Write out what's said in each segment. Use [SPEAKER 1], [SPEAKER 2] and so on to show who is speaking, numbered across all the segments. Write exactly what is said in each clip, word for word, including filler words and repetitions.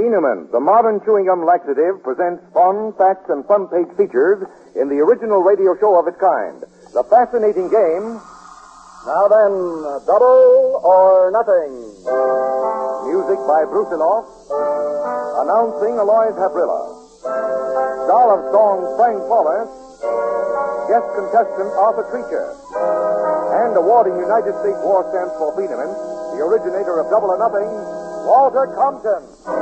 [SPEAKER 1] Phenomene, the modern chewing gum laxative, presents fun, facts, and fun page features in the original radio show of its kind. The fascinating game.
[SPEAKER 2] Now then, uh, double or nothing.
[SPEAKER 1] Music by Brusiloff. Announcing Aloys Habrilla. Star of song Frank Paulus. Guest contestant Arthur Treacher. And awarding United States War Stamps for Phenomene, the originator of Double or Nothing, Walter Compton.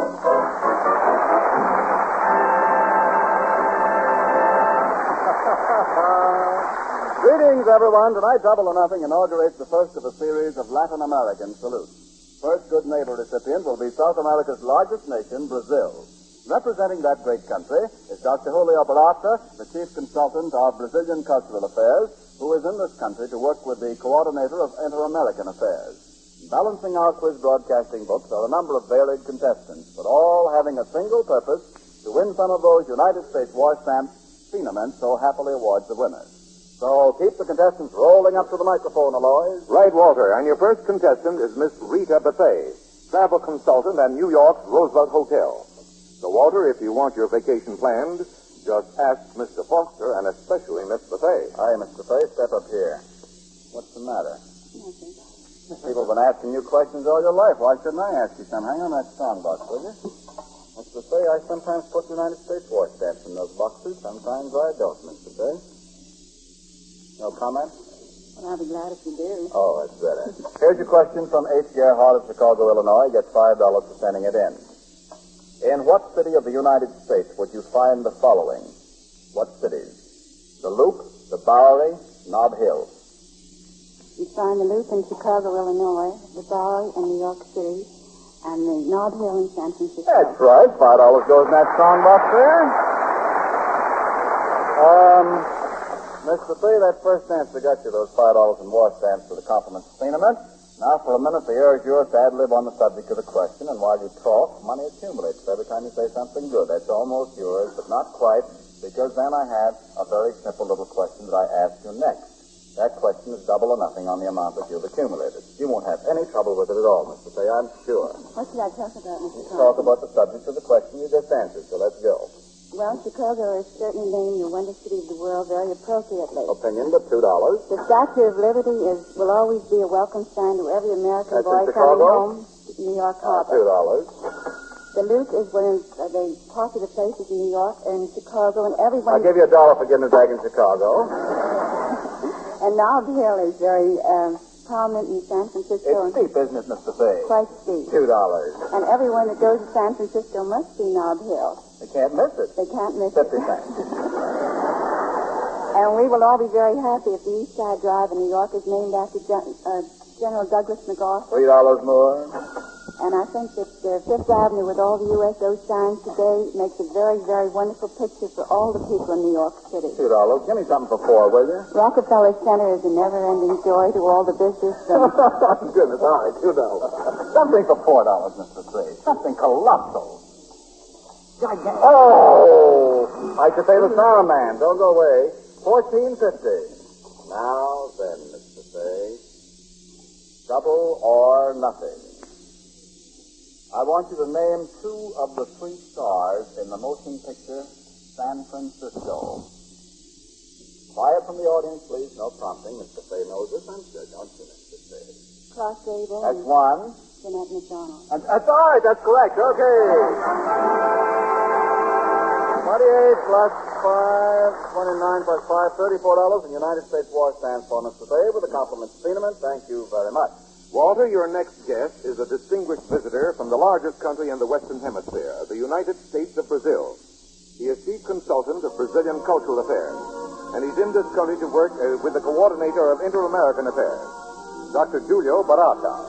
[SPEAKER 2] Greetings, everyone. Tonight, Double or Nothing inaugurates the first of a series of Latin American salutes. First good neighbor recipient will be South America's largest nation, Brazil. Representing that great country is Doctor Julio Barata, the chief consultant of Brazilian Cultural Affairs, who is in this country to work with the coordinator of Inter-American Affairs. Balancing our quiz broadcasting books are a number of varied contestants, but all having a single purpose, to win some of those United States war stamps Phenomene so happily awards the winners. So keep the contestants rolling up to the microphone, Aloys.
[SPEAKER 1] Right, Walter. And your first contestant is Miss Rita Buffet, travel consultant at New York's Roosevelt Hotel. So, Walter, if you want your vacation planned, just ask Mister Foster and especially Miss Buffet.
[SPEAKER 2] Hi, Miss Buffet. Step up here. What's the matter?
[SPEAKER 3] Nothing.
[SPEAKER 2] People have been asking you questions all your life. Why shouldn't I ask you some? Hang on that strong box, will you? Miss Buffet, I sometimes put United States war stamps in those boxes. Sometimes I don't, Miss Buffet. No comment?
[SPEAKER 3] Well, I'll be glad if you do.
[SPEAKER 2] Oh, that's better. Here's your question from H. Gerhardt of Chicago, Illinois. Gets five dollars for sending it in. In what city of the United States would you find the following? What cities? The Loop, the Bowery, Nob Hill.
[SPEAKER 3] You find the Loop in Chicago, Illinois, the Bowery in New York City, and the Nob Hill in San Francisco.
[SPEAKER 2] That's right. Five dollars goes in that strong box there. Um, Miss Buffet, that first answer got you those five dollars in war stamps for the compliments of Phenomene. Now, for a minute, the air is yours to ad-lib on the subject of the question, and while you talk, money accumulates every time you say something good. That's almost yours, but not quite, because then I have a very simple little question that I ask you next. That question is double or nothing on the amount that you've accumulated. You won't have any trouble with it at all, Mister Fay, I'm sure.
[SPEAKER 3] What should I talk about, Mister
[SPEAKER 2] Compton? Talk about the subject of the question you just answered, so let's go.
[SPEAKER 3] Well, Chicago is certainly named the wonder city of the world very appropriately.
[SPEAKER 2] Opinion, but two dollars.
[SPEAKER 3] The Statue of Liberty is will always be a welcome sign to every American
[SPEAKER 2] That's
[SPEAKER 3] boy
[SPEAKER 2] in
[SPEAKER 3] coming
[SPEAKER 2] Chicago?
[SPEAKER 3] home to New York
[SPEAKER 2] Uh,
[SPEAKER 3] Harbor.
[SPEAKER 2] two dollars.
[SPEAKER 3] The Loop is one of uh, the popular places in New York and Chicago, and everyone...
[SPEAKER 2] I'll give you a dollar for getting it back in Chicago.
[SPEAKER 3] And Nob Hill is very um, prominent in San Francisco.
[SPEAKER 2] It's steep, isn't it, Mister Fay?
[SPEAKER 3] Quite steep.
[SPEAKER 2] Two dollars.
[SPEAKER 3] And everyone that goes to San Francisco must see Nob Hill.
[SPEAKER 2] They can't miss it.
[SPEAKER 3] They can't miss
[SPEAKER 2] Fifty
[SPEAKER 3] it.
[SPEAKER 2] cents.
[SPEAKER 3] And we will all be very happy if the East Side Drive in New York is named after Gen- uh, General Douglas MacArthur.
[SPEAKER 2] Three dollars more.
[SPEAKER 3] And I think that uh, Fifth Avenue with all the U S O signs today makes a very, very wonderful picture for all the people in New York City.
[SPEAKER 2] Two dollars. Give me something for four, will you?
[SPEAKER 3] Rockefeller Center is a never-ending joy to all the business. And...
[SPEAKER 2] Goodness, all right, two dollars. Something for four dollars, Mister Three. Something colossal. Gigantic. Oh! I should say the sound man. Don't go away. Fourteen fifty. Now then, Mister Fay. Double or nothing. I want you to name two of the three stars in the motion picture San Francisco. Quiet from the audience, please. No prompting. Mister Fay knows this, I'm sure. Don't you, Mister Fay?
[SPEAKER 3] Clark Gable.
[SPEAKER 2] That's one.
[SPEAKER 3] Jeanette McDonald.
[SPEAKER 2] And, that's all right. That's correct. Okay. twenty-eight plus five, twenty-nine plus five, thirty-four dollars in United States war stamps for Mister Fay with the compliments of Phenomene. Thank you very much.
[SPEAKER 1] Walter, your next guest is a distinguished visitor from the largest country in the Western Hemisphere, the United States of Brazil. He is chief consultant of Brazilian Cultural Affairs, and he's in this country to work uh, with the coordinator of Inter-American Affairs, Doctor Julio Barata.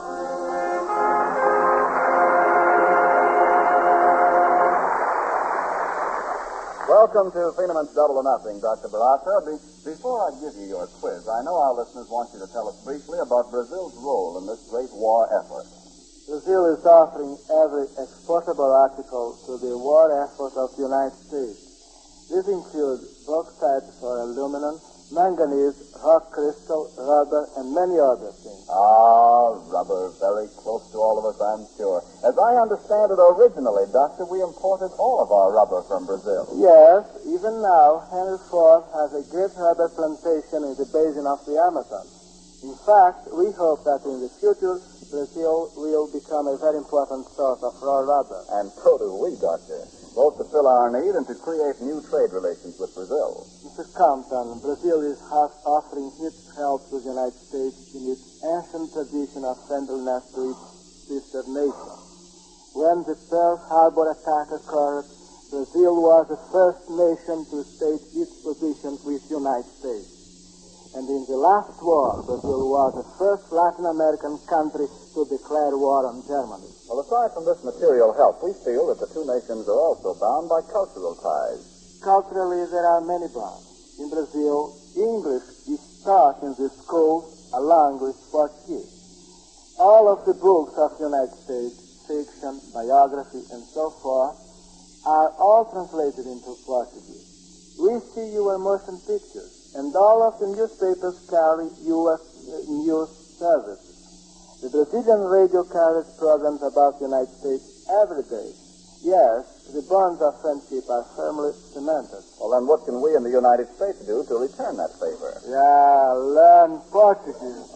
[SPEAKER 2] Welcome to Phenomene's Double or Nothing, Doctor Barata. Be- before I give you your quiz, I know our listeners want you to tell us briefly about Brazil's role in this great war effort.
[SPEAKER 4] Brazil is offering every exportable article to the war effort of the United States. These include bauxite for aluminum, manganese, rock crystal, rubber, and many other things.
[SPEAKER 2] Ah, rubber, very close to all of us, I'm sure. As I understand it originally, Doctor, we imported all of our rubber from Brazil.
[SPEAKER 4] Yes, even now, Henry Ford has a great rubber plantation in the basin of the Amazon. In fact, we hope that in the future, Brazil will become a very important source of raw rubber.
[SPEAKER 2] And so do we, Doctor, both to fill our need and to create new trade relations with Brazil.
[SPEAKER 4] Mister Compton, Brazil is half offering its help to the United States in its ancient tradition of friendliness to its sister nation. When the Pearl Harbor attack occurred, Brazil was the first nation to state its position with the United States. And in the last war, Brazil was the first Latin American country to declare war on Germany.
[SPEAKER 2] Well, aside from this material help, we feel that the two nations are also bound by cultural ties.
[SPEAKER 4] Culturally, there are many bonds. In Brazil, English is taught in the schools along with Portuguese. All of the books of the United States, fiction, biography, and so forth, are all translated into Portuguese. We see your motion pictures, and all of the newspapers carry U S news services. The Brazilian radio carries programs about the United States every day. Yes, the bonds of friendship are firmly cemented.
[SPEAKER 2] Well, then what can we in the United States do to return that favor?
[SPEAKER 4] Yeah, learn Portuguese.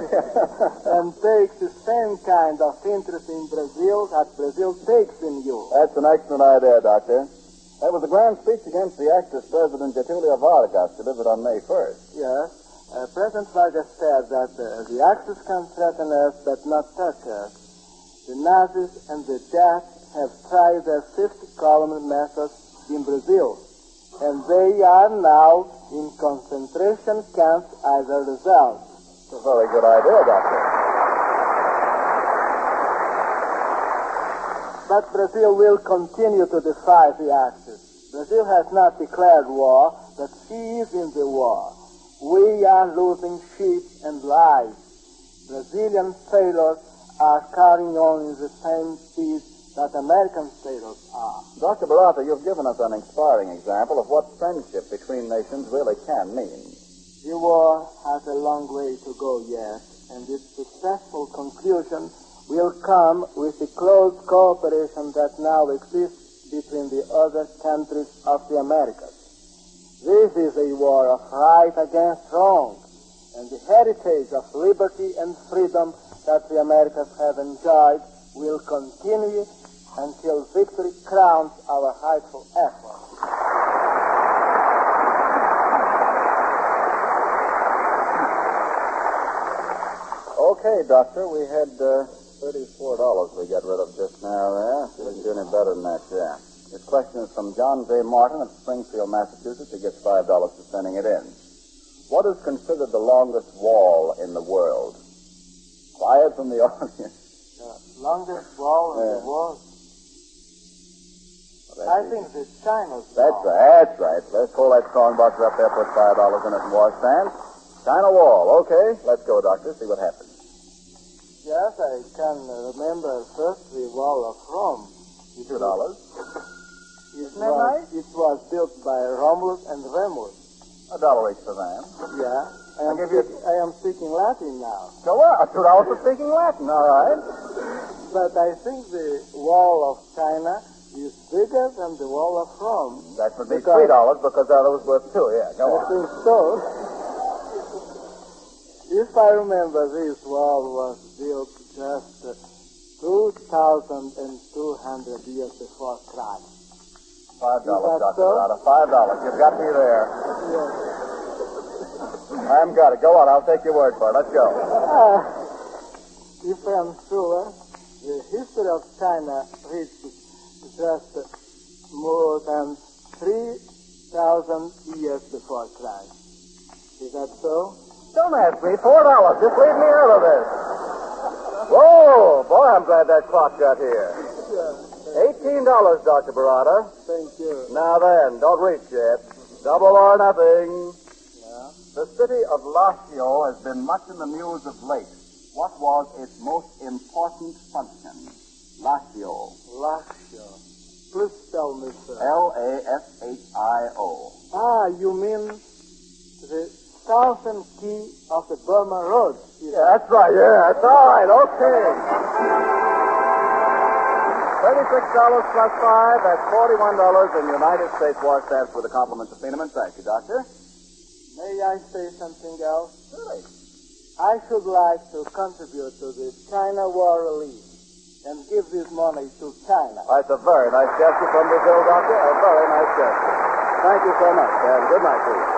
[SPEAKER 4] And take the same kind of interest in Brazil that Brazil takes in you.
[SPEAKER 2] That's an excellent idea, Doctor. That was a grand speech against the Axis President Getulio Vargas delivered on May first.
[SPEAKER 4] Yes. Uh, President Vargas said that uh, the Axis can threaten us but not touch us. The Nazis and the Jats have tried their fifty-column method in Brazil, and they are now in concentration camps as a result.
[SPEAKER 2] It's a very good idea, Doctor.
[SPEAKER 4] But Brazil will continue to defy the Axis. Brazil has not declared war, but she is in the war. We are losing ships and lives. Brazilian sailors are carrying on in the same speed that American sailors are.
[SPEAKER 2] Doctor Barata, you've given us an inspiring example of what friendship between nations really can mean.
[SPEAKER 4] The war has a long way to go yet, and its successful conclusion will come with the close cooperation that now exists between the other countries of the Americas. This is a war of right against wrong, and the heritage of liberty and freedom that the Americas have enjoyed will continue until victory crowns our heartful effort.
[SPEAKER 2] Okay, Doctor, we had uh, thirty-four dollars we got rid of just now there. We didn't do any better than that, yeah. This question is from John J. Martin of Springfield, Massachusetts. He gets five dollars for sending it in. What is considered the longest wall in the world? Quiet from the audience.
[SPEAKER 4] The longest wall in
[SPEAKER 2] Yeah.
[SPEAKER 4] the world?
[SPEAKER 2] Well,
[SPEAKER 4] I
[SPEAKER 2] that's
[SPEAKER 4] think the China's
[SPEAKER 2] That's
[SPEAKER 4] wall.
[SPEAKER 2] right, that's right. Let's pull that strong box up there, put five dollars in it and wash hands. China wall, okay. Let's go, Doctor, see what happens.
[SPEAKER 4] Yes, I can remember first the wall of Rome. It
[SPEAKER 2] Two dollars.
[SPEAKER 4] It
[SPEAKER 2] Isn't that
[SPEAKER 4] was,
[SPEAKER 2] nice?
[SPEAKER 4] It was built by Romulus and Remus.
[SPEAKER 2] A dollar each for them.
[SPEAKER 4] Yeah. I am,
[SPEAKER 2] give you-
[SPEAKER 4] speak, I am speaking Latin now.
[SPEAKER 2] So what? Two dollars for speaking Latin, all right.
[SPEAKER 4] But I think the wall of China is bigger than the wall of Rome.
[SPEAKER 2] That would be
[SPEAKER 4] Because-
[SPEAKER 2] three dollars because the other was worth two. Yeah, go
[SPEAKER 4] I
[SPEAKER 2] on.
[SPEAKER 4] think so. If I remember, this wall was built just uh, two thousand two hundred years before Christ.
[SPEAKER 2] Five dollars,
[SPEAKER 4] Is that
[SPEAKER 2] Doctor
[SPEAKER 4] so?
[SPEAKER 2] Barata. Five dollars. You've got me there.
[SPEAKER 4] Yes.
[SPEAKER 2] I haven't got it. Go on. I'll take your word for it. Let's go.
[SPEAKER 4] Uh, if I am sure, the history of China reached just more than three thousand years before Christ. Is that so?
[SPEAKER 2] Don't ask me. Four dollars. Just leave me out of this. Whoa, boy, I'm glad that clock got here. Eighteen dollars, Doctor Barata.
[SPEAKER 4] Thank you.
[SPEAKER 2] Now then, don't reach yet. Double or nothing.
[SPEAKER 4] Yeah.
[SPEAKER 2] The city of Lazio has been much in the news of late. What was its most important function? Lazio.
[SPEAKER 4] Lazio. Please tell me, sir.
[SPEAKER 2] L A S H I O.
[SPEAKER 4] Ah, you mean the thousand key of the Burma Road.
[SPEAKER 2] Yeah, that's right, yeah. That's all right, okay. thirty-six dollars plus five, that's forty-one dollars in United States war stamps with the compliments of Feeneman. Thank you, Doctor.
[SPEAKER 4] May I say something else?
[SPEAKER 2] Really?
[SPEAKER 4] I should like to contribute to the China War Relief and give this money to China.
[SPEAKER 2] That's a very nice gesture from Brazil, Doctor. A very nice gesture. Thank you so much, and good night to you.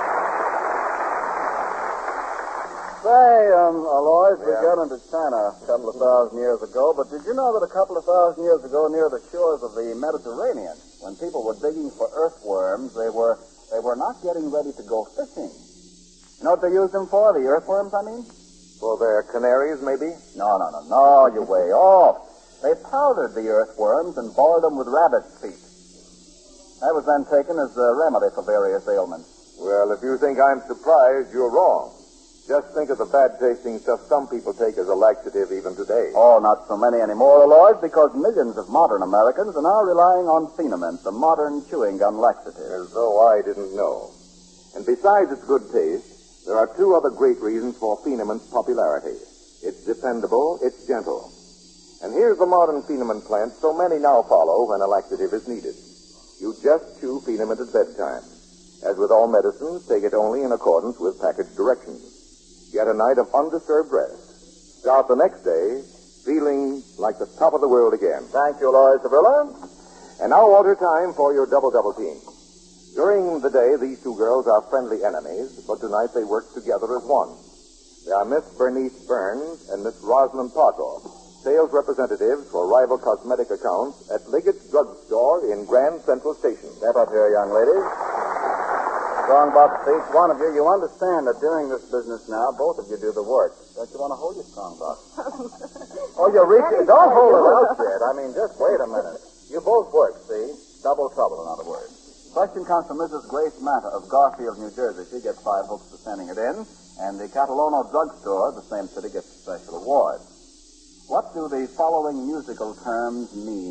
[SPEAKER 2] Say, um, Aloys, we
[SPEAKER 1] Yeah.
[SPEAKER 2] got into China a couple of thousand years ago, but did you know that a couple of thousand years ago near the shores of the Mediterranean, when people were digging for earthworms, they were they were not getting ready to go fishing. You know what they used them for, the earthworms, I mean?
[SPEAKER 1] For their canaries, maybe?
[SPEAKER 2] No, no, no, no, you're way off. They powdered the earthworms and boiled them with rabbit's feet. That was then taken as a remedy for various ailments.
[SPEAKER 1] Well, if you think I'm surprised, you're wrong. Just think of the bad-tasting stuff some people take as a laxative even today.
[SPEAKER 2] Oh, not so many anymore, Aloys, because millions of modern Americans are now relying on Phenamint, the modern chewing gum laxative.
[SPEAKER 1] As though I didn't know. And besides its good taste, there are two other great reasons for Phenament's popularity. It's dependable, it's gentle. And here's the modern Phenament plant so many now follow when a laxative is needed. You just chew Phenament at bedtime. As with all medicines, take it only in accordance with package directions. Get a night of undisturbed rest. Start the next day feeling like the top of the world again.
[SPEAKER 2] Thank you, Aloys Sevilla.
[SPEAKER 1] And now order time for your double-double team. During the day, these two girls are friendly enemies, but tonight they work together as one. They are Miss Bernice Burns and Miss Rosalind Parker, sales representatives for rival cosmetic accounts at Liggett's Drugstore in Grand Central Station.
[SPEAKER 2] Step up here, young ladies. Strongbox to each one of you. You understand that during this business now, both of you do the work. Don't you want to hold your strongbox? Oh, you reach it. Don't hold it out yet. I mean, just wait a minute. You both work, see? Double trouble, in other words. Question comes from Missus Grace Matta of Garfield, New Jersey. She gets five hooks for sending it in. And the Catalono Drugstore, the same city, gets a special award. What do the following musical terms mean?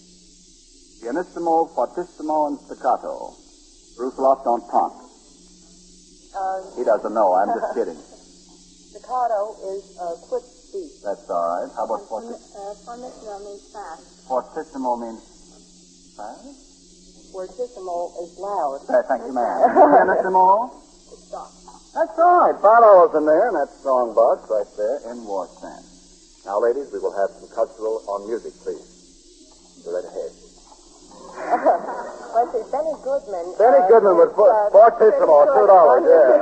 [SPEAKER 2] Pianissimo, fortissimo, and staccato. Brusiloff, don't prompt.
[SPEAKER 5] Uh,
[SPEAKER 2] He doesn't know. I'm just kidding.
[SPEAKER 5] staccato is a quick speech.
[SPEAKER 2] That's all right. How about fortissimo?
[SPEAKER 5] Uh, fortissimo means fast.
[SPEAKER 2] Fortissimo means fast?
[SPEAKER 5] Fortissimo is loud.
[SPEAKER 2] Uh, thank you, ma'am. Pianissimo?
[SPEAKER 5] Stop.
[SPEAKER 2] That's all right. Five dollars in there, and that strong box right there in war stand. Now, ladies, we will have some cultural on music, please. Go right ahead.
[SPEAKER 5] Let's see, Benny Goodman.
[SPEAKER 2] Benny
[SPEAKER 5] uh,
[SPEAKER 2] Goodman with
[SPEAKER 5] is,
[SPEAKER 2] four,
[SPEAKER 5] uh,
[SPEAKER 2] fortissimo,
[SPEAKER 5] pretty
[SPEAKER 2] two
[SPEAKER 5] good.
[SPEAKER 2] dollars, yeah.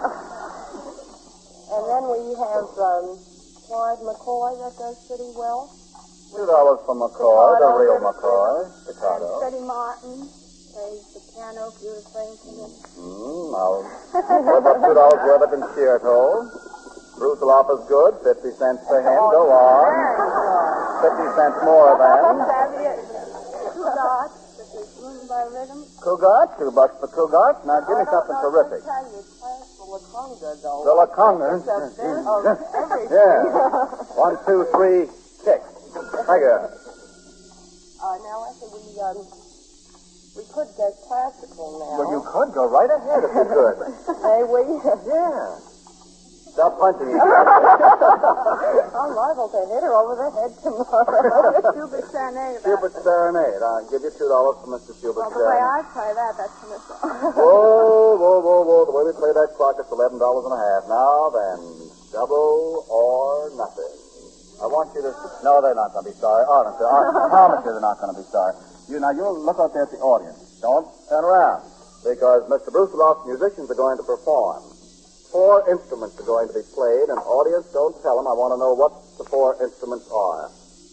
[SPEAKER 5] And then we have um, Clyde McCoy that does pretty well.
[SPEAKER 2] Two dollars for McCoy, the real McCoy. Staccato.
[SPEAKER 5] Freddie Martin plays the piano beautifully.
[SPEAKER 2] Hmm, now, what about two dollars worth of concerto? Brusiloff is good, fifty cents for him. Go on. Fifty cents more then.
[SPEAKER 5] Cougat, this is Room by Rhythm.
[SPEAKER 2] Cougat, two bucks for Cougat. Now give me something
[SPEAKER 5] I don't
[SPEAKER 2] terrific.
[SPEAKER 5] know, I tell you, class for La Conga, though.
[SPEAKER 2] The La Conga.
[SPEAKER 5] It's a bit of everything.
[SPEAKER 2] Yeah. One, two, three, kick. Thank you.
[SPEAKER 5] Uh, now, I think we, um, we could get classical now.
[SPEAKER 2] Well, you could go right ahead if you could.
[SPEAKER 5] May we?
[SPEAKER 2] Yeah. Stop punching each
[SPEAKER 5] I'm liable to hit her over the head tomorrow. Schubert Serenade.
[SPEAKER 2] Schubert Serenade. I'll give you two dollars for Mister Schubert
[SPEAKER 5] Well, the way
[SPEAKER 2] Serenade.
[SPEAKER 5] I play that, that's from the song.
[SPEAKER 2] Whoa, whoa, whoa, whoa. The way we play that clock, it's eleven dollars and a half. Now then, double or nothing. I want you to... No, they're not going to be sorry. Honestly, I promise you they're not going to be sorry. You Now, you'll look out there at the audience. Don't turn around, because Mister Brusiloff's musicians are going to perform. Four instruments are going to be played, and audience, don't tell them. I want to know what the four instruments are.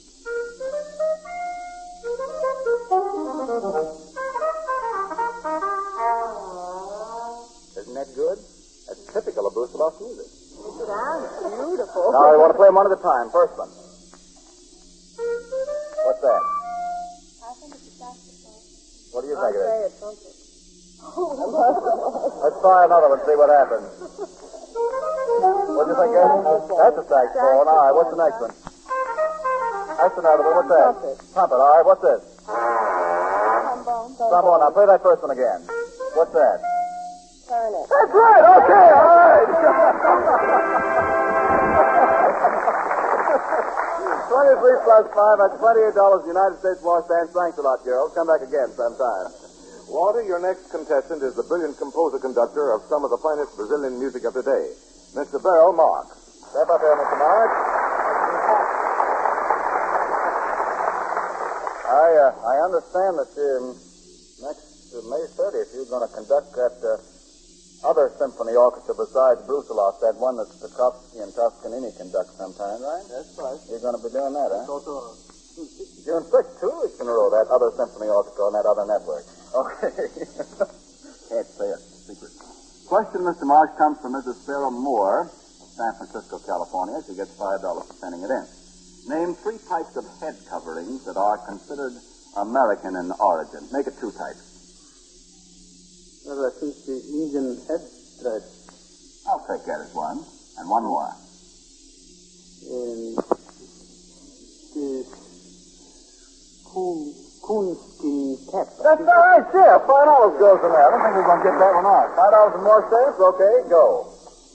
[SPEAKER 2] Isn't that good? That's typical of Brusiloff's music.
[SPEAKER 5] It sounds beautiful.
[SPEAKER 2] Now, I want to play them one at a time. First one. What's that?
[SPEAKER 5] I think it's a saxophone.
[SPEAKER 2] What do you
[SPEAKER 5] I'll
[SPEAKER 2] think it
[SPEAKER 5] say
[SPEAKER 2] is?
[SPEAKER 5] a trumpet.
[SPEAKER 2] Let's try another one, see what happens. What do you think, Ed? That's a saxophone. All right, what's the next one? That's another one. What's that?
[SPEAKER 5] Trumpet.
[SPEAKER 2] Trumpet. All right, what's this?
[SPEAKER 5] Trombone.
[SPEAKER 2] Trombone. Now, play that first one again. What's that?
[SPEAKER 5] Turner.
[SPEAKER 2] That's right. Okay, all right. Twenty-three plus five. That's twenty-eight dollars. United States war stands. Thanks a lot, Gerald. Come back again sometime.
[SPEAKER 1] Walter, your next contestant is the brilliant composer-conductor of some of the finest Brazilian music of today, Mister Beryl Marx.
[SPEAKER 2] Step up here, Mister Mark. I uh, I understand that um, next uh, May thirtieth you're going to conduct that uh, other symphony orchestra besides Brusiloff, that one that Tchaikovsky and Toscanini conduct sometime, right?
[SPEAKER 4] That's right.
[SPEAKER 2] You're going to be doing that, huh?
[SPEAKER 4] Also,
[SPEAKER 2] June sixth, two weeks in a row, that other symphony orchestra on that other network. Okay. Can't say it. Secret. Question, Mister Marsh, comes from Missus Sarah Moore, San Francisco, California. She gets five dollars for sending it in. Name three types of head coverings that are considered American in origin. Make it two types.
[SPEAKER 4] well, I think the Indian head dress
[SPEAKER 2] I'll take that as one. And one more.
[SPEAKER 4] and the coon, coonskin cap.
[SPEAKER 2] That's all right, yeah. Five dollars goes in there. I don't think we're going to get that one off. Five dollars and more cents? Okay, go.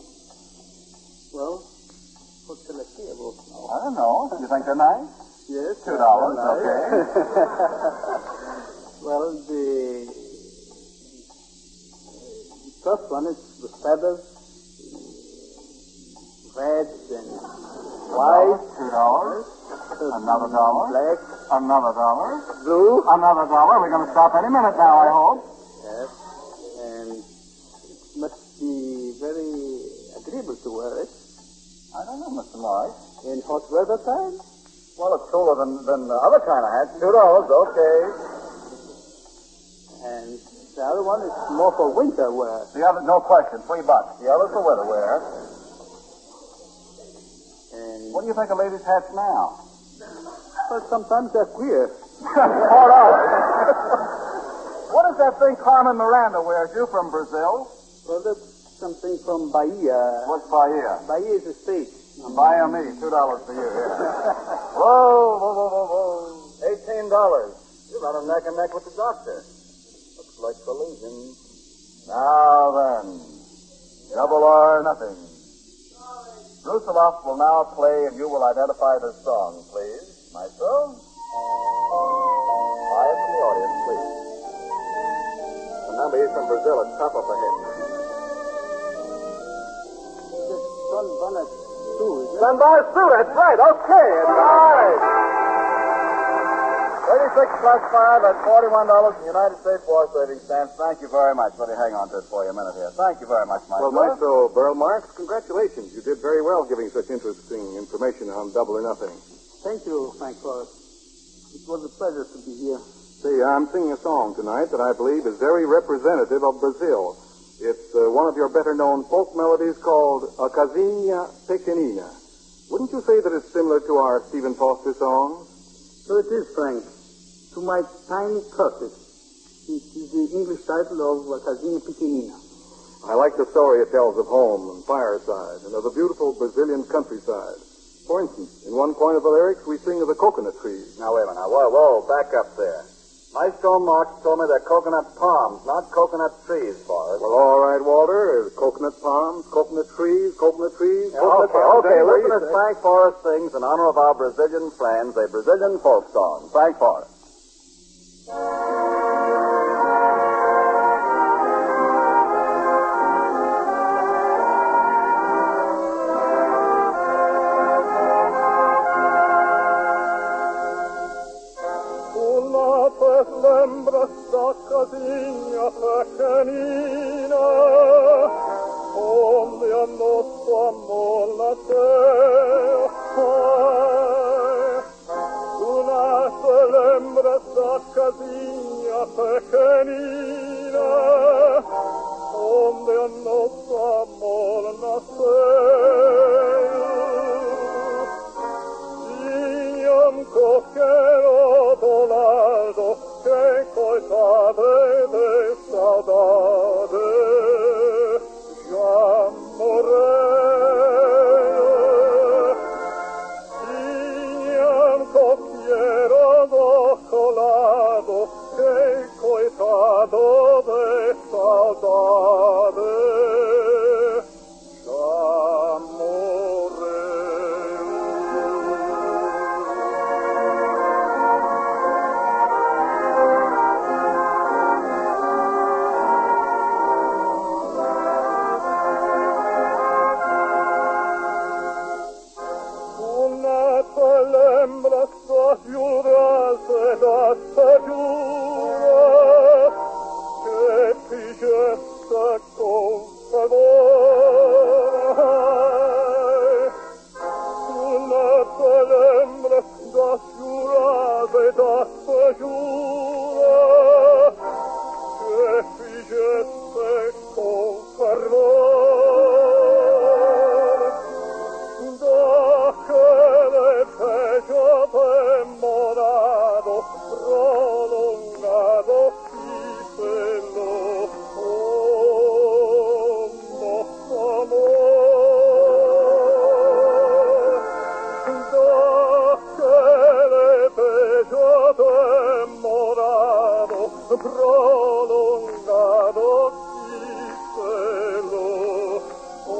[SPEAKER 4] Well, what's the idea about now?
[SPEAKER 2] I don't know. You think they're nice?
[SPEAKER 4] Yes.
[SPEAKER 2] Two dollars,
[SPEAKER 4] well,
[SPEAKER 2] okay.
[SPEAKER 4] Well, the, the first one is the feathers, red and white,
[SPEAKER 2] Two dollars. Another dollar.
[SPEAKER 4] black,
[SPEAKER 2] Another dollar.
[SPEAKER 4] blue.
[SPEAKER 2] Another dollar. We're going to stop any minute now, I hope.
[SPEAKER 4] Yes. And it must be very agreeable to wear it
[SPEAKER 2] I don't know, Mister Marsh.
[SPEAKER 4] in hot weather time.
[SPEAKER 2] Well, it's cooler than, than the other kind of hats. Two dollars, okay.
[SPEAKER 4] And the other one is more for winter wear.
[SPEAKER 2] The other, no question, three bucks. The other's for winter wear.
[SPEAKER 4] And
[SPEAKER 2] What do you think of ladies' hats now?
[SPEAKER 4] well, sometimes they're queer.
[SPEAKER 2] Four dollars. What is that thing Carmen Miranda wears? You from Brazil?
[SPEAKER 4] Well, that's something from Bahia.
[SPEAKER 2] What's Bahia?
[SPEAKER 4] Bahia is a state.
[SPEAKER 2] Bahia me. Two dollars for you here. Whoa, whoa, whoa, whoa, whoa. Eighteen dollars. You're running neck and neck with the doctor. Looks like collusion. Now then, double or nothing. Brusiloff will now play, and you will identify the song, please. Maestro? Quiet from the audience, please. The number is from Brazil at top of the head.
[SPEAKER 4] Son Bonnet, too, is it?
[SPEAKER 2] Dunbar Sue, that's right. Okay, it's all right. thirty-six plus five at forty-one dollars in United States war savings stamps. Thank you very much. Let me hang on to it for you a minute here. Thank you very much, Maestro.
[SPEAKER 1] Well, Maestro Beryl Marx, congratulations. You did very well giving such interesting information on Double or Nothing.
[SPEAKER 4] Thank you, Frank Forrest. It was a pleasure to be here.
[SPEAKER 1] See, I'm singing a song tonight that I believe is very representative of Brazil. It's uh, one of your better-known folk melodies called A Casinha Pequenina. Wouldn't you say that it's similar to our Stephen Foster songs?
[SPEAKER 4] So it is, Frank. To my tiny cottage. It is the English title of uh, Casinha Pequenina.
[SPEAKER 1] I like the story it tells of home and fireside and of the beautiful Brazilian countryside. For instance, in one point of the lyrics, we sing of the coconut trees.
[SPEAKER 2] Now, wait a minute. Now, whoa, whoa, back up there. Maestro Marx told me they're coconut palms, not coconut trees, Forrest.
[SPEAKER 1] Well, all right, Walter. There's coconut palms, coconut trees, coconut trees.
[SPEAKER 2] Yeah,
[SPEAKER 1] coconut
[SPEAKER 2] okay,
[SPEAKER 1] palms,
[SPEAKER 2] okay.
[SPEAKER 1] anyway,
[SPEAKER 2] Listen
[SPEAKER 1] you
[SPEAKER 2] as
[SPEAKER 1] say.
[SPEAKER 2] Frank Forrest sings in honor of our Brazilian friends, a Brazilian folk song. Frank Forrest.
[SPEAKER 6] Lembras da casinha pequenina onde a nosso amor nasceu. Tu não te lembras da casinha pequenina onde a nosso amor nasceu. Tinha um coqueiro do lado que coitado de saudade já morreu. Tinha um coqueiro do colado que coitado de saudade l'acqua giura che figette con fervore da che le fece demorado prolungato fisselo oh nostro amore da che le fece demorado prolungato fisselo oh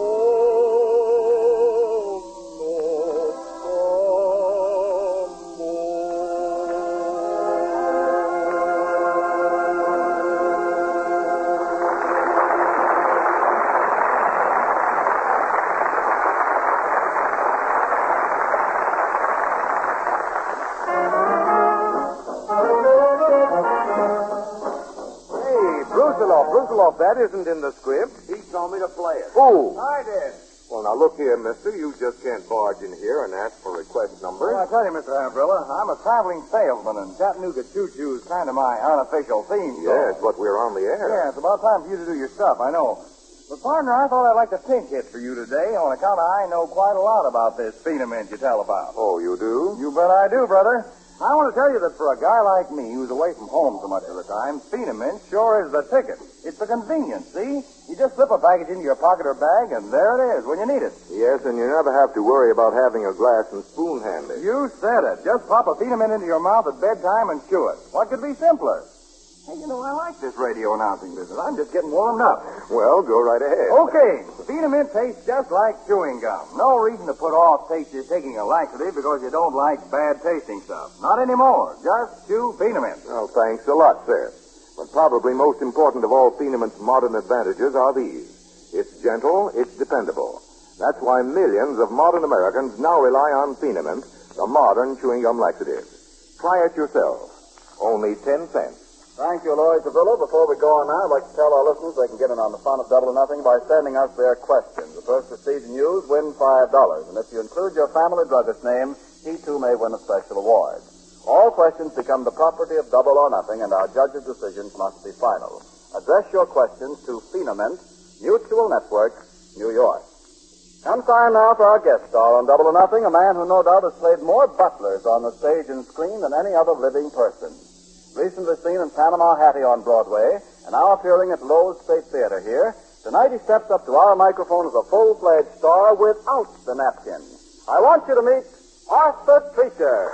[SPEAKER 1] Brusiloff, that isn't in the script.
[SPEAKER 2] He told me to play it.
[SPEAKER 1] Who?
[SPEAKER 2] I did.
[SPEAKER 1] Well, now, look here, mister. You just can't barge in here and ask for request numbers.
[SPEAKER 2] Well, I tell you, Mister Umbrella, I'm a traveling salesman, and Chattanooga Choo-Choo is kind of my unofficial theme song.
[SPEAKER 1] Yes, but we're on the air.
[SPEAKER 2] Yeah, it's about time for you to do your stuff, I know. But, partner, I thought I'd like to pink hit for you today on account of I know quite a lot about this phenomenon you tell about.
[SPEAKER 1] Oh, you do?
[SPEAKER 2] You bet I do, brother. I want to tell you that for a guy like me who's away from home so much of the time, Phenomen sure is the ticket. It's the convenience, see? You just slip a package into your pocket or bag, and there it is when you need it.
[SPEAKER 1] Yes, and you never have to worry about having a glass and spoon handy.
[SPEAKER 2] You said it. Just pop a Phenomen into your mouth at bedtime and chew it. What could be simpler? Hey, you know, I like this radio announcing business. I'm just getting warmed up.
[SPEAKER 1] Well, go right ahead.
[SPEAKER 2] Okay. Phenomen tastes just like chewing gum. No reason to put off taste you're taking a laxative because you don't like bad tasting stuff. Not anymore. Just chew Phenomen.
[SPEAKER 1] Well, thanks a lot, sir. But probably most important of all Phenomen's modern advantages are these. It's gentle, it's dependable. That's why millions of modern Americans now rely on Phenomen, the modern chewing gum laxative. Try it yourself. Only ten cents.
[SPEAKER 2] Thank you, Lloyd Sevilla. Before we go on now, I'd like to tell our listeners they can get in on the fun of Double or Nothing by sending us their questions. The first received and used win five dollars. And if you include your family druggist name, he too may win a special award. All questions become the property of Double or Nothing, and our judge's decisions must be final. Address your questions to Phenomen, Mutual Network, New York. Come time now for our guest star on Double or Nothing, a man who no doubt has played more butlers on the stage and screen than any other living person. Recently seen in Panama Hattie on Broadway, and now appearing at Lowe's State Theater here, tonight he steps up to our microphone as a full-fledged star without the napkin. I want you to meet Arthur Treacher.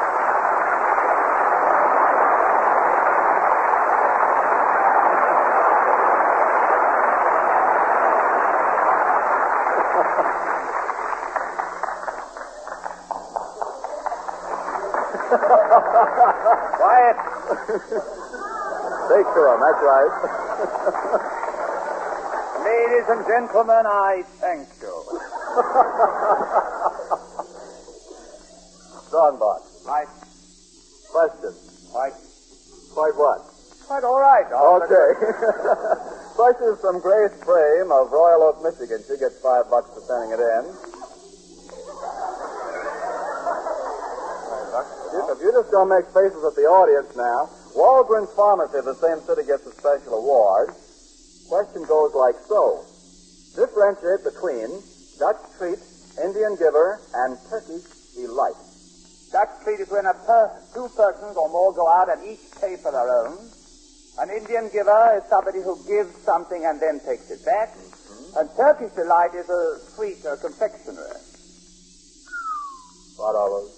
[SPEAKER 2] Quiet. Take to him, that's right.
[SPEAKER 7] Ladies and gentlemen, I thank you.
[SPEAKER 2] Strongbox.
[SPEAKER 7] Right.
[SPEAKER 2] Question.
[SPEAKER 7] Right.
[SPEAKER 2] Quite what?
[SPEAKER 7] Quite all right.
[SPEAKER 2] Okay. Question from Grace Frame of Royal Oak, Michigan. She gets five bucks for sending it in. If you just don't make faces at the audience now, Walgreens Pharmacy of the same city gets a special award. Question goes like so. Differentiate between Dutch Treat, Indian Giver, and Turkish Delight.
[SPEAKER 7] Dutch Treat is when a per- two persons or more go out and each pay for their own. An Indian Giver is somebody who gives something and then takes it back. Mm-hmm. And Turkish Delight is a sweet uh, confectionery.
[SPEAKER 2] What are those?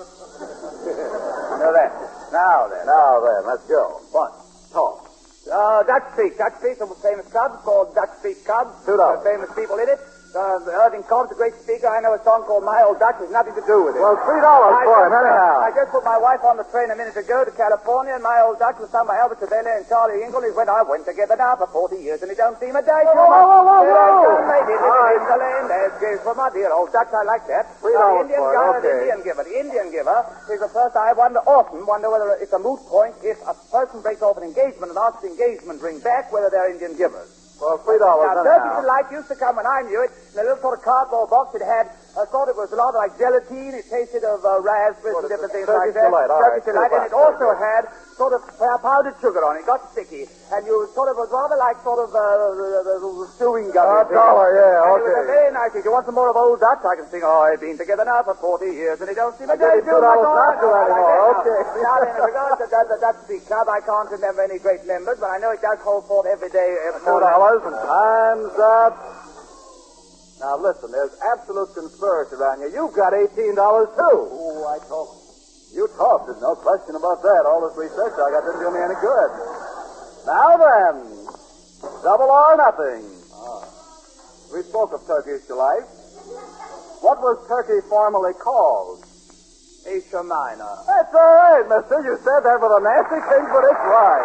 [SPEAKER 7] Now then, now then.
[SPEAKER 2] Now then, let's go.
[SPEAKER 7] What?
[SPEAKER 2] Talk.
[SPEAKER 7] Uh, Dutch Street. Dutch Street, a famous club called Dutch Street Club.
[SPEAKER 2] Two dollars.
[SPEAKER 7] Uh, famous people in it. Uh, Irving Cobb's a great speaker. I know a song called My Old Dutch. Has nothing to do with it.
[SPEAKER 2] Well, three dollars
[SPEAKER 7] I
[SPEAKER 2] for
[SPEAKER 7] just,
[SPEAKER 2] him, anyhow.
[SPEAKER 7] I just put my wife on the train a minute ago to California, and My Old Dutch was sung by Albert Sabella and Charlie Ingle. He went, I went together now for forty years, and it don't seem a day.
[SPEAKER 2] Whoa, whoa, whoa, whoa, whoa.
[SPEAKER 7] Lady living in the lane, there's gaze for my dear old Dutch. I like that.
[SPEAKER 2] Three
[SPEAKER 7] Now,
[SPEAKER 2] dollars
[SPEAKER 7] the Indian
[SPEAKER 2] for it,
[SPEAKER 7] guy,
[SPEAKER 2] okay.
[SPEAKER 7] the Indian giver. The Indian giver is the first I wonder, often wonder whether it's a moot point if a person breaks off an engagement and asks the engagement ring back whether they're Indian givers.
[SPEAKER 2] Well, three dollars
[SPEAKER 7] Now,
[SPEAKER 2] anyhow.
[SPEAKER 7] Turkish Delight used to come when I knew it in a little sort of cardboard box. It had I thought it was a lot like gelatine. It tasted of uh, raspberries and different things like
[SPEAKER 2] Turkish
[SPEAKER 7] that.
[SPEAKER 2] delight, all right.
[SPEAKER 7] Turkish delight, and it also had sort of powdered sugar on it. It got sticky, and you sort of was rather like sort of uh, uh, chewing gum.
[SPEAKER 2] A dollar, yeah,
[SPEAKER 7] and
[SPEAKER 2] okay.
[SPEAKER 7] It was a very nice. If you want some more of old Dutch, I can sing. Oh, I've been together now for forty years, and it don't seem a
[SPEAKER 2] I give
[SPEAKER 7] day
[SPEAKER 2] you
[SPEAKER 7] too
[SPEAKER 2] two
[SPEAKER 7] much.
[SPEAKER 2] dollars not to anymore. Okay.
[SPEAKER 7] Now then, in regards to that, the Dutch Speak Club, I can't remember any great members, but I know it does hold forth every day. Every
[SPEAKER 2] Two dollars and time's up. Now listen, there's absolute conspiracy around you. You've got eighteen dollars too.
[SPEAKER 7] Oh, I told you.
[SPEAKER 2] You talked, there's no question about that. All this research I got didn't do me any good. Now then, double or nothing. Ah. We spoke of Turkish delight. What was Turkey formerly called?
[SPEAKER 7] Asia Minor.
[SPEAKER 2] That's all right, mister. You said that with a nasty thing, but it's right.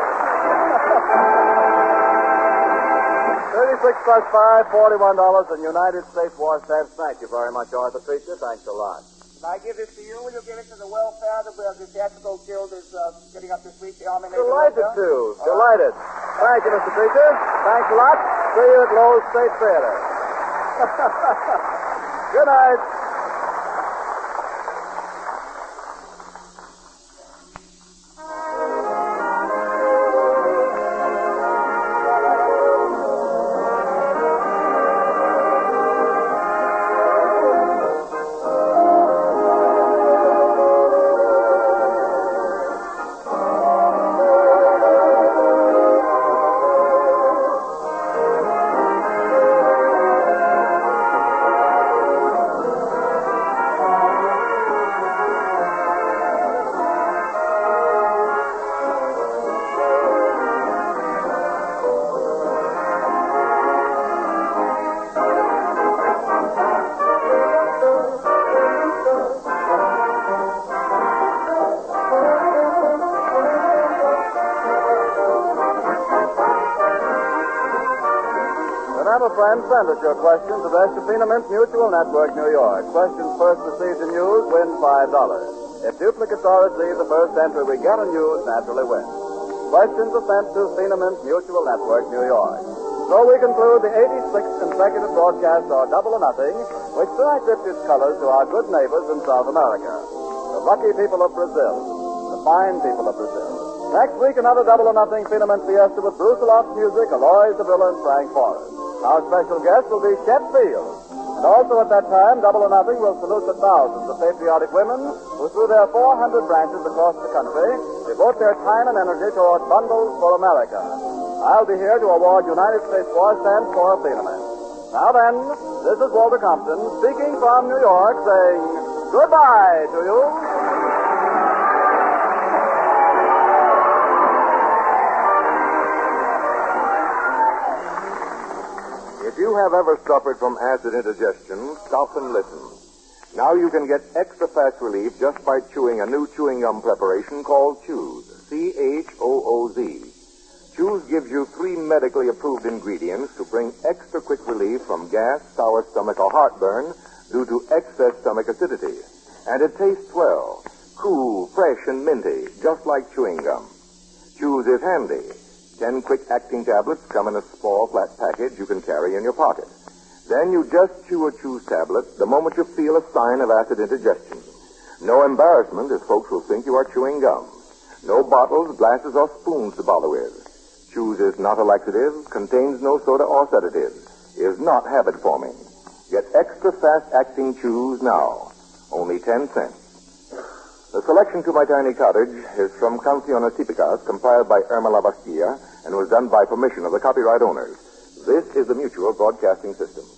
[SPEAKER 2] thirty-six plus five, forty-one dollars in United States war stamps. Thank you very much, Arthur Treacher. Thanks a lot.
[SPEAKER 7] If I give this to you, will you give it to the welfare? The, the theatrical guild is uh, getting up this week. The Army Navy
[SPEAKER 2] Delighted
[SPEAKER 7] welfare.
[SPEAKER 2] to. Delighted. Thank you, Mister Treacher. Thanks a lot. See you at Lowe's State Theater. Good night. Friends, send us your questions addressed to Phenamint Mutual Network, New York. Questions first received in news win five dollars. If duplicates are received, the first entry we get in news naturally wins. Questions are sent to Phenamint Mutual Network, New York. So we conclude the eighty-sixth consecutive broadcast of Double or Nothing, which tonight dipped its colors to our good neighbors in South America, the lucky people of Brazil, the fine people of Brazil. Next week, another Double or Nothing Phenamint Fiesta with Bruce Aloft's music, Aloy Sevilla, and Frank Forrest. Our special guest will be Chet Field. And also at that time, Double or Nothing will salute the thousands of patriotic women who, through their four hundred branches across the country, devote their time and energy toward Bundles for America. I'll be here to award United States war stamps for a Phenamint. Now then, this is Walter Compton speaking from New York, saying goodbye to you.
[SPEAKER 1] If you have ever suffered from acid indigestion, stop and listen. Now you can get extra fast relief just by chewing a new chewing gum preparation called Choose, C H O O Z. Choose gives you three medically approved ingredients to bring extra quick relief from gas, sour stomach, or heartburn due to excess stomach acidity. And it tastes well, cool, fresh, and minty, just like chewing gum. Choose is handy. Ten quick-acting tablets come in a small, flat package you can carry in your pocket. Then you just chew a Choose tablet the moment you feel a sign of acid indigestion. No embarrassment, as folks will think you are chewing gum. No bottles, glasses, or spoons to bother with. Choose is not a laxative, contains no soda or sedative, is not habit-forming. Get extra fast-acting Choose now. Only ten cents. The selection to my tiny cottage is from Canciones Típicas, compiled by Irma Lavasquilla, and was done by permission of the copyright owners. This is the Mutual Broadcasting System.